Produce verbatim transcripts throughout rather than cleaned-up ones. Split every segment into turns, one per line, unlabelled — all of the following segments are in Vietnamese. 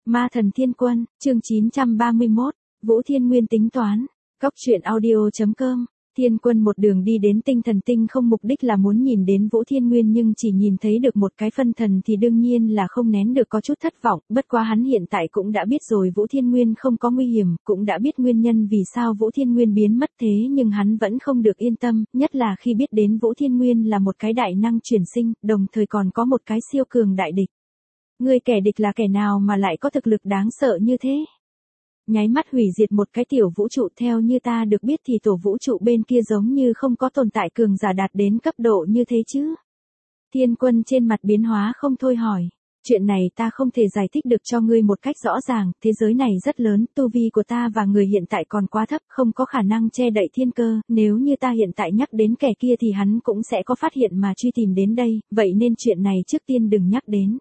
Ma thần thiên quân, chương chín trăm ba mươi mốt, Vũ Thiên Nguyên tính toán. Cốc truyện audio chấm com. Thiên quân một đường đi đến tinh thần tinh không, mục đích là muốn nhìn đến Vũ Thiên Nguyên, nhưng chỉ nhìn thấy được một cái phân thần thì đương nhiên là không nén được có chút thất vọng. Bất quá hắn hiện tại cũng đã biết rồi Vũ Thiên Nguyên không có nguy hiểm, cũng đã biết nguyên nhân vì sao Vũ Thiên Nguyên biến mất, thế nhưng hắn vẫn không được yên tâm, nhất là khi biết đến Vũ Thiên Nguyên là một cái đại năng chuyển sinh, đồng thời còn có một cái siêu cường đại địch. Người kẻ địch là kẻ nào mà lại có thực lực đáng sợ như thế? Nháy mắt hủy diệt một cái tiểu vũ trụ, theo như ta được biết thì tổ vũ trụ bên kia giống như không có tồn tại cường giả đạt đến cấp độ như thế chứ. Thiên quân trên mặt biến hóa không thôi hỏi. Chuyện này ta không thể giải thích được cho ngươi một cách rõ ràng, thế giới này rất lớn, tu vi của ta và người hiện tại còn quá thấp, không có khả năng che đậy thiên cơ, nếu như ta hiện tại nhắc đến kẻ kia thì hắn cũng sẽ có phát hiện mà truy tìm đến đây, vậy nên chuyện này trước tiên đừng nhắc đến.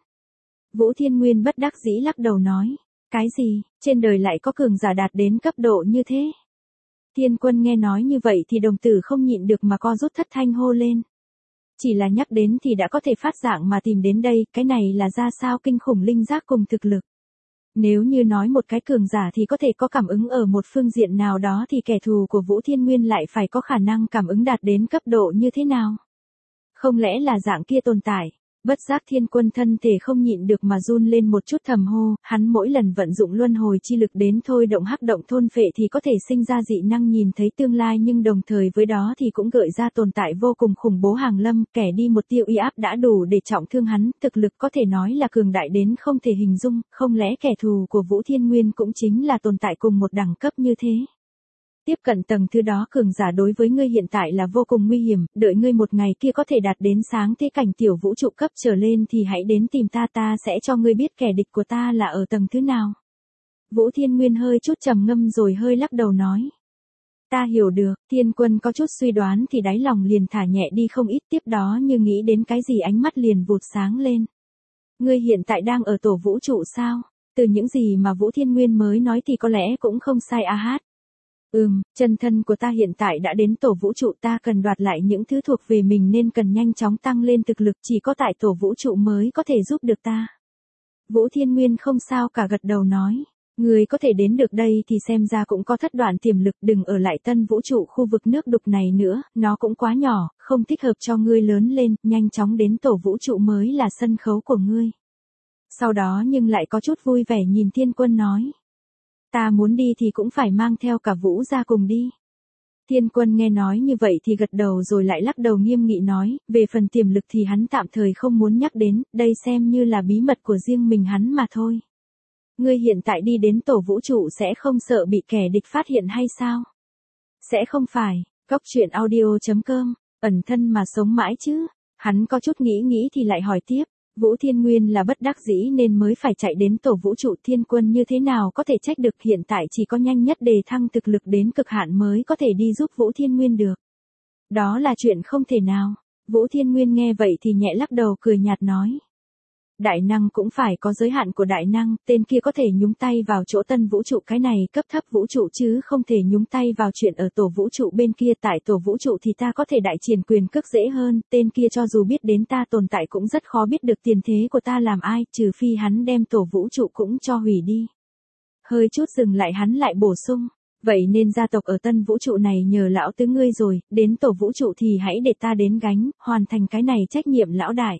Vũ Thiên Nguyên bất đắc dĩ lắc đầu nói. Cái gì, trên đời lại có cường giả đạt đến cấp độ như thế? Thiên quân nghe nói như vậy thì đồng tử không nhịn được mà co rút thất thanh hô lên. Chỉ là nhắc đến thì đã có thể phát dạng mà tìm đến đây, cái này là ra sao kinh khủng linh giác cùng thực lực. Nếu như nói một cái cường giả thì có thể có cảm ứng ở một phương diện nào đó thì kẻ thù của Vũ Thiên Nguyên lại phải có khả năng cảm ứng đạt đến cấp độ như thế nào? Không lẽ là dạng kia tồn tại? Bất giác thiên quân thân thể không nhịn được mà run lên một chút, thầm hô, hắn mỗi lần vận dụng luân hồi chi lực đến thôi động hắc động thôn phệ thì có thể sinh ra dị năng nhìn thấy tương lai, nhưng đồng thời với đó thì cũng gợi ra tồn tại vô cùng khủng bố hàng lâm, kẻ đi một tiêu uy áp đã đủ để trọng thương hắn, thực lực có thể nói là cường đại đến không thể hình dung, không lẽ kẻ thù của Vũ Thiên Nguyên cũng chính là tồn tại cùng một đẳng cấp như thế? Tiếp cận tầng thứ đó cường giả đối với ngươi hiện tại là vô cùng nguy hiểm, đợi ngươi một ngày kia có thể đạt đến sáng thế cảnh tiểu vũ trụ cấp trở lên thì hãy đến tìm ta, ta sẽ cho ngươi biết kẻ địch của ta là ở tầng thứ nào. Vũ Thiên Nguyên hơi chút trầm ngâm rồi hơi lắc đầu nói. Ta hiểu được, Thiên quân có chút suy đoán thì đáy lòng liền thả nhẹ đi không ít, tiếp đó như nghĩ đến cái gì ánh mắt liền vụt sáng lên. Ngươi hiện tại đang ở tổ vũ trụ sao? Từ những gì mà Vũ Thiên Nguyên mới nói thì có lẽ cũng không sai a hát. Ừm, chân thân của ta hiện tại đã đến tổ vũ trụ, ta cần đoạt lại những thứ thuộc về mình nên cần nhanh chóng tăng lên thực lực, chỉ có tại tổ vũ trụ mới có thể giúp được ta. Vũ Thiên Nguyên không sao cả gật đầu nói, người có thể đến được đây thì xem ra cũng có thất đoạn tiềm lực, đừng ở lại tân vũ trụ khu vực nước đục này nữa, nó cũng quá nhỏ, không thích hợp cho ngươi lớn lên, nhanh chóng đến tổ vũ trụ mới là sân khấu của ngươi. Sau đó nhưng lại có chút vui vẻ nhìn Thiên quân nói. Ta muốn đi thì cũng phải mang theo cả Vũ ra cùng đi. Thiên quân nghe nói như vậy thì gật đầu rồi lại lắc đầu nghiêm nghị nói, về phần tiềm lực thì hắn tạm thời không muốn nhắc đến, đây xem như là bí mật của riêng mình hắn mà thôi. Ngươi hiện tại đi đến tổ vũ trụ sẽ không sợ bị kẻ địch phát hiện hay sao? Sẽ không phải, cốc truyện audio chấm com, ẩn thân mà sống mãi chứ. Hắn có chút nghĩ nghĩ thì lại hỏi tiếp. Vũ Thiên Nguyên là bất đắc dĩ nên mới phải chạy đến tổ vũ trụ, thiên quân như thế nào có thể trách được, hiện tại chỉ có nhanh nhất đề thăng thực lực đến cực hạn mới có thể đi giúp Vũ Thiên Nguyên được. Đó là chuyện không thể nào. Vũ Thiên Nguyên nghe vậy thì nhẹ lắc đầu cười nhạt nói. Đại năng cũng phải có giới hạn của đại năng, tên kia có thể nhúng tay vào chỗ tân vũ trụ, cái này cấp thấp vũ trụ chứ không thể nhúng tay vào chuyện ở tổ vũ trụ bên kia, tại tổ vũ trụ thì ta có thể đại triển quyền cước dễ hơn, tên kia cho dù biết đến ta tồn tại cũng rất khó biết được tiền thế của ta làm ai, trừ phi hắn đem tổ vũ trụ cũng cho hủy đi. Hơi chút dừng lại hắn lại bổ sung, vậy nên gia tộc ở tân vũ trụ này nhờ lão tứ ngươi rồi, đến tổ vũ trụ thì hãy để ta đến gánh, hoàn thành cái này trách nhiệm lão đại.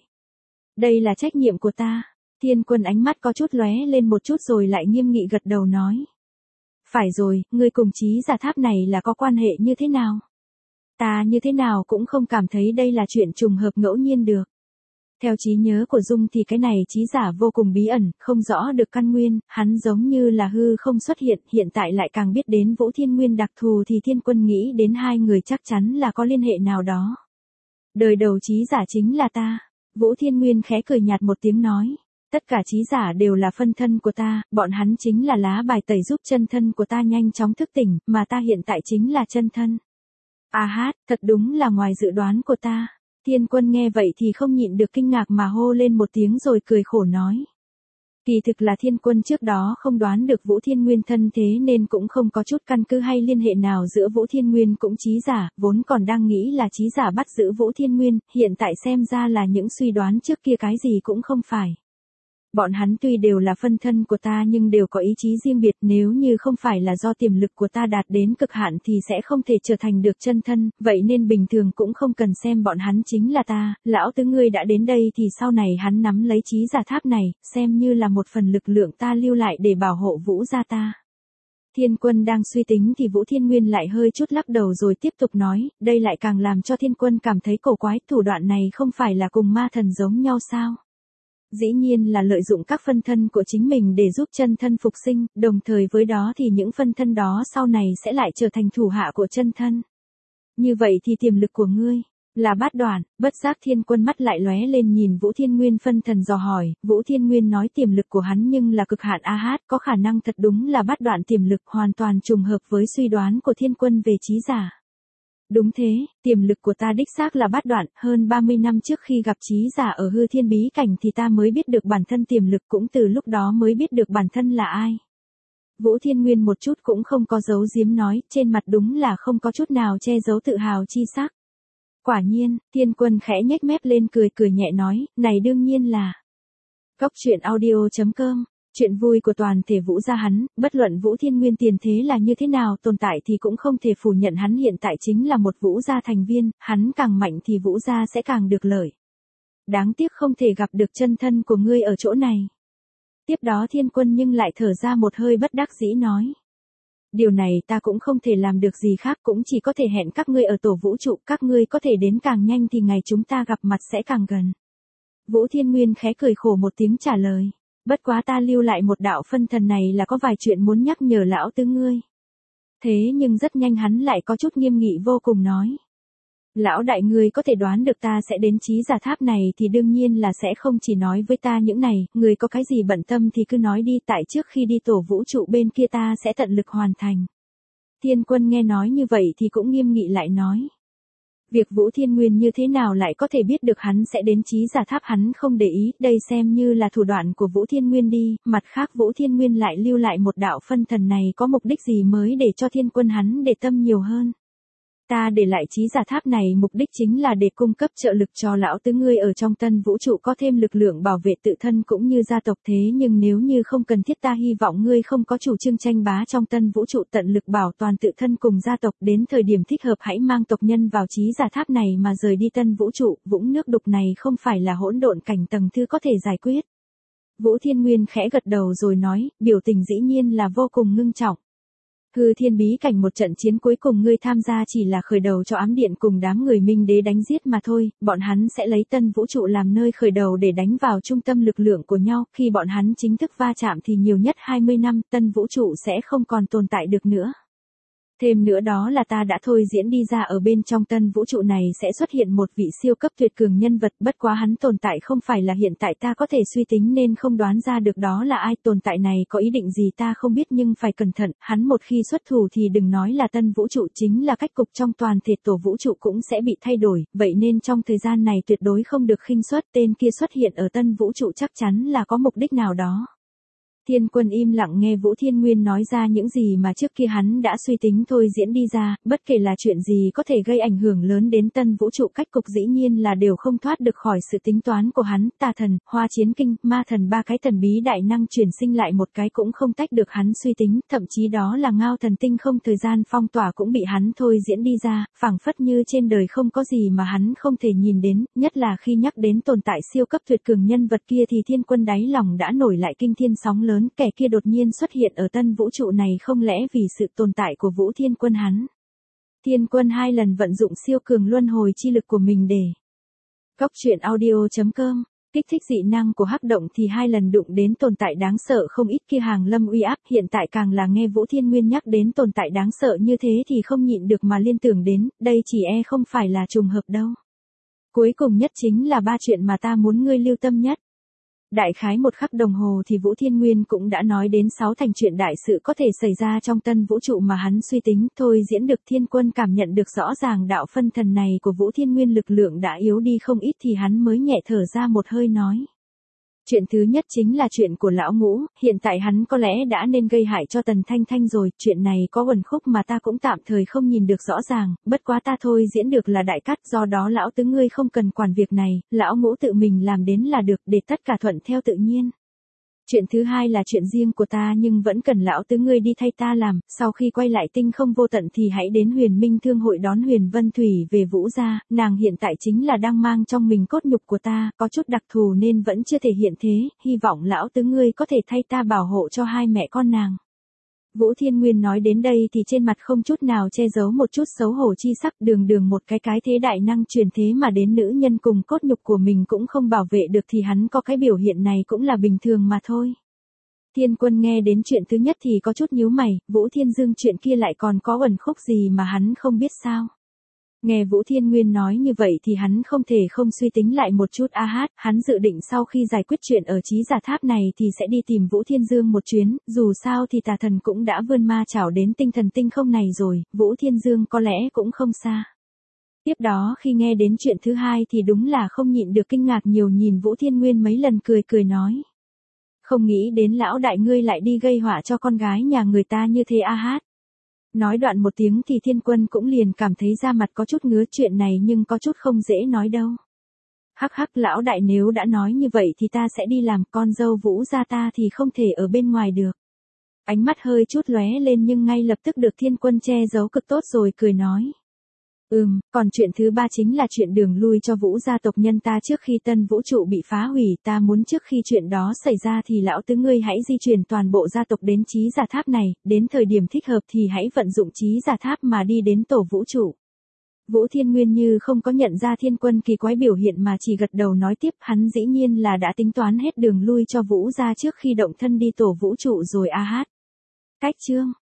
Đây là trách nhiệm của ta. Thiên quân ánh mắt có chút lóe lên một chút rồi lại nghiêm nghị gật đầu nói. Phải rồi, ngươi cùng trí giả tháp này là có quan hệ như thế nào? Ta như thế nào cũng không cảm thấy đây là chuyện trùng hợp ngẫu nhiên được. Theo trí nhớ của Dung thì cái này trí giả vô cùng bí ẩn, không rõ được căn nguyên, hắn giống như là hư không xuất hiện, hiện tại lại càng biết đến Vũ Thiên Nguyên đặc thù thì thiên quân nghĩ đến hai người chắc chắn là có liên hệ nào đó. Đời đầu trí giả chính là ta. Vũ Thiên Nguyên khẽ cười nhạt một tiếng nói, tất cả trí giả đều là phân thân của ta, bọn hắn chính là lá bài tẩy giúp chân thân của ta nhanh chóng thức tỉnh, mà ta hiện tại chính là chân thân. A hát, thật đúng là ngoài dự đoán của ta. Thiên quân nghe vậy thì không nhịn được kinh ngạc mà hô lên một tiếng rồi cười khổ nói. Kỳ thực là thiên quân trước đó không đoán được Vũ Thiên Nguyên thân thế nên cũng không có chút căn cứ hay liên hệ nào giữa Vũ Thiên Nguyên cũng trí giả, vốn còn đang nghĩ là trí giả bắt giữ Vũ Thiên Nguyên, hiện tại xem ra là những suy đoán trước kia cái gì cũng không phải. Bọn hắn tuy đều là phân thân của ta nhưng đều có ý chí riêng biệt, nếu như không phải là do tiềm lực của ta đạt đến cực hạn thì sẽ không thể trở thành được chân thân, vậy nên bình thường cũng không cần xem bọn hắn chính là ta, lão tứ ngươi đã đến đây thì sau này hắn nắm lấy trí giả tháp này, xem như là một phần lực lượng ta lưu lại để bảo hộ Vũ gia ta. Thiên Quân đang suy tính thì Vũ Thiên Nguyên lại hơi chút lắc đầu rồi tiếp tục nói, đây lại càng làm cho Thiên Quân cảm thấy cổ quái, thủ đoạn này không phải là cùng ma thần giống nhau sao? Dĩ nhiên là lợi dụng các phân thân của chính mình để giúp chân thân phục sinh, đồng thời với đó thì những phân thân đó sau này sẽ lại trở thành thủ hạ của chân thân. Như vậy thì tiềm lực của ngươi là bát đoạn. Bất giác Thiên Quân mắt lại lóe lên nhìn Vũ Thiên Nguyên phân thần dò hỏi, Vũ Thiên Nguyên nói tiềm lực của hắn nhưng là cực hạn a hát, có khả năng thật đúng là bát đoạn tiềm lực, hoàn toàn trùng hợp với suy đoán của Thiên Quân về trí giả. Đúng thế, tiềm lực của ta đích xác là bát đoạn, hơn ba mươi năm trước khi gặp trí giả ở hư thiên bí cảnh thì ta mới biết được bản thân tiềm lực, cũng từ lúc đó mới biết được bản thân là ai. Vũ Thiên Nguyên một chút cũng không có giấu giếm nói, trên mặt đúng là không có chút nào che giấu tự hào chi sắc. Quả nhiên, Thiên Quân khẽ nhếch mép lên cười cười nhẹ nói, này đương nhiên là Cốc truyện audio chấm com. Chuyện vui của toàn thể Vũ gia hắn, bất luận Vũ Thiên Nguyên tiền thế là như thế nào tồn tại thì cũng không thể phủ nhận hắn hiện tại chính là một Vũ gia thành viên, hắn càng mạnh thì Vũ gia sẽ càng được lợi. Đáng tiếc không thể gặp được chân thân của ngươi ở chỗ này. Tiếp đó Thiên Quân nhưng lại thở ra một hơi bất đắc dĩ nói. Điều này ta cũng không thể làm được gì khác, cũng chỉ có thể hẹn các ngươi ở tổ vũ trụ, các ngươi có thể đến càng nhanh thì ngày chúng ta gặp mặt sẽ càng gần. Vũ Thiên Nguyên khẽ cười khổ một tiếng trả lời. Bất quá ta lưu lại một đạo phân thần này là có vài chuyện muốn nhắc nhở lão tứ ngươi. Thế nhưng rất nhanh hắn lại có chút nghiêm nghị vô cùng nói. Lão đại ngươi có thể đoán được ta sẽ đến trí giả tháp này thì đương nhiên là sẽ không chỉ nói với ta những này, người có cái gì bận tâm thì cứ nói đi, tại trước khi đi tổ vũ trụ bên kia ta sẽ tận lực hoàn thành. Thiên Quân nghe nói như vậy thì cũng nghiêm nghị lại nói. Việc Vũ Thiên Nguyên như thế nào lại có thể biết được hắn sẽ đến trí giả tháp hắn không để ý, đây xem như là thủ đoạn của Vũ Thiên Nguyên đi, mặt khác Vũ Thiên Nguyên lại lưu lại một đạo phân thần này có mục đích gì mới để cho Thiên Quân hắn để tâm nhiều hơn. Ta để lại trí giả tháp này mục đích chính là để cung cấp trợ lực cho lão tứ ngươi ở trong tân vũ trụ có thêm lực lượng bảo vệ tự thân cũng như gia tộc, thế nhưng nếu như không cần thiết ta hy vọng ngươi không có chủ trương tranh bá trong tân vũ trụ, tận lực bảo toàn tự thân cùng gia tộc, đến thời điểm thích hợp hãy mang tộc nhân vào trí giả tháp này mà rời đi tân vũ trụ, vũng nước đục này không phải là hỗn độn cảnh tầng thứ có thể giải quyết. Vũ Thiên Nguyên khẽ gật đầu rồi nói, biểu tình dĩ nhiên là vô cùng ngưng trọng. Hư thiên bí cảnh một trận chiến cuối cùng ngươi tham gia chỉ là khởi đầu cho ám điện cùng đám người Minh Đế đánh giết mà thôi, bọn hắn sẽ lấy tân vũ trụ làm nơi khởi đầu để đánh vào trung tâm lực lượng của nhau, khi bọn hắn chính thức va chạm thì nhiều nhất hai mươi năm, tân vũ trụ sẽ không còn tồn tại được nữa. Thêm nữa đó là ta đã thôi diễn đi ra ở bên trong tân vũ trụ này sẽ xuất hiện một vị siêu cấp tuyệt cường nhân vật, bất quá hắn tồn tại không phải là hiện tại ta có thể suy tính nên không đoán ra được đó là ai, tồn tại này có ý định gì ta không biết nhưng phải cẩn thận, hắn một khi xuất thủ thì đừng nói là tân vũ trụ, chính là cách cục trong toàn thể tổ vũ trụ cũng sẽ bị thay đổi, vậy nên trong thời gian này tuyệt đối không được khinh suất, tên kia xuất hiện ở tân vũ trụ chắc chắn là có mục đích nào đó. Thiên Quân im lặng nghe Vũ Thiên Nguyên nói ra những gì mà trước kia hắn đã suy tính thôi diễn đi ra, bất kể là chuyện gì có thể gây ảnh hưởng lớn đến tân vũ trụ cách cục dĩ nhiên là đều không thoát được khỏi sự tính toán của hắn, tà thần, hoa chiến kinh, ma thần ba cái thần bí đại năng chuyển sinh lại một cái cũng không tách được hắn suy tính, thậm chí đó là ngao thần tinh không thời gian phong tỏa cũng bị hắn thôi diễn đi ra, phảng phất như trên đời không có gì mà hắn không thể nhìn đến, nhất là khi nhắc đến tồn tại siêu cấp tuyệt cường nhân vật kia thì Thiên Quân đáy lòng đã nổi lại kinh thiên sóng lớn. Kẻ kia đột nhiên xuất hiện ở tân vũ trụ này không lẽ vì sự tồn tại của Vũ Thiên Quân hắn. Thiên Quân hai lần vận dụng siêu cường luân hồi chi lực của mình để Cốc truyện audio chấm com kích thích dị năng của hắc động thì hai lần đụng đến tồn tại đáng sợ không ít kia hàng lâm uy áp, hiện tại càng là nghe Vũ Thiên Nguyên nhắc đến tồn tại đáng sợ như thế thì không nhịn được mà liên tưởng đến, đây chỉ e không phải là trùng hợp đâu. Cuối cùng nhất chính là ba chuyện mà ta muốn ngươi lưu tâm nhất. Đại khái một khắc đồng hồ thì Vũ Thiên Nguyên cũng đã nói đến sáu thành chuyện đại sự có thể xảy ra trong tân vũ trụ mà hắn suy tính, thôi diễn được. Thiên Quân cảm nhận được rõ ràng đạo phân thần này của Vũ Thiên Nguyên lực lượng đã yếu đi không ít thì hắn mới nhẹ thở ra một hơi nói. Chuyện thứ nhất chính là chuyện của lão Ngũ, hiện tại hắn có lẽ đã nên gây hại cho Tần Thanh Thanh rồi, chuyện này có uẩn khúc mà ta cũng tạm thời không nhìn được rõ ràng, bất quá ta thôi diễn được là đại cát, do đó lão tứ ngươi không cần quản việc này, lão Ngũ tự mình làm đến là được, để tất cả thuận theo tự nhiên. Chuyện thứ hai là chuyện riêng của ta nhưng vẫn cần lão tứ ngươi đi thay ta làm, sau khi quay lại tinh không vô tận thì hãy đến Huyền Minh Thương hội đón Huyền Vân Thủy về Vũ gia, nàng hiện tại chính là đang mang trong mình cốt nhục của ta, có chút đặc thù nên vẫn chưa thể hiện thế, hy vọng lão tứ ngươi có thể thay ta bảo hộ cho hai mẹ con nàng. Vũ Thiên Nguyên nói đến đây thì trên mặt không chút nào che giấu một chút xấu hổ chi sắc, đường đường một cái cái thế đại năng truyền thế mà đến nữ nhân cùng cốt nhục của mình cũng không bảo vệ được thì hắn có cái biểu hiện này cũng là bình thường mà thôi. Thiên Quân nghe đến chuyện thứ nhất thì có chút nhíu mày, Vũ Thiên Dương chuyện kia lại còn có uẩn khúc gì mà hắn không biết sao. Nghe Vũ Thiên Nguyên nói như vậy thì hắn không thể không suy tính lại một chút a hát, hắn dự định sau khi giải quyết chuyện ở Chí Giả Tháp này thì sẽ đi tìm Vũ Thiên Dương một chuyến, dù sao thì tà thần cũng đã vươn ma chảo đến tinh thần tinh không này rồi, Vũ Thiên Dương có lẽ cũng không xa. Tiếp đó khi nghe đến chuyện thứ hai thì đúng là không nhịn được kinh ngạc nhiều nhìn Vũ Thiên Nguyên mấy lần cười cười nói. Không nghĩ đến lão đại ngươi lại đi gây họa cho con gái nhà người ta như thế a hát. Nói đoạn một tiếng thì Thiên Quân cũng liền cảm thấy da mặt có chút ngứa chuyện này nhưng có chút không dễ nói đâu. Hắc hắc lão đại nếu đã nói như vậy thì ta sẽ đi làm, con dâu Vũ gia ta thì không thể ở bên ngoài được. Ánh mắt hơi chút lóe lên nhưng ngay lập tức được Thiên Quân che giấu cực tốt rồi cười nói. Ừm, còn chuyện thứ ba chính là chuyện đường lui cho Vũ gia tộc nhân ta trước khi tân vũ trụ bị phá hủy, ta muốn trước khi chuyện đó xảy ra thì lão tứ ngươi hãy di chuyển toàn bộ gia tộc đến Chí Giả Tháp này, đến thời điểm thích hợp thì hãy vận dụng Chí Giả Tháp mà đi đến tổ vũ trụ. Vũ Thiên Nguyên như không có nhận ra Thiên Quân kỳ quái biểu hiện mà chỉ gật đầu nói tiếp, hắn dĩ nhiên là đã tính toán hết đường lui cho Vũ gia trước khi động thân đi tổ vũ trụ rồi a hát. Cách chương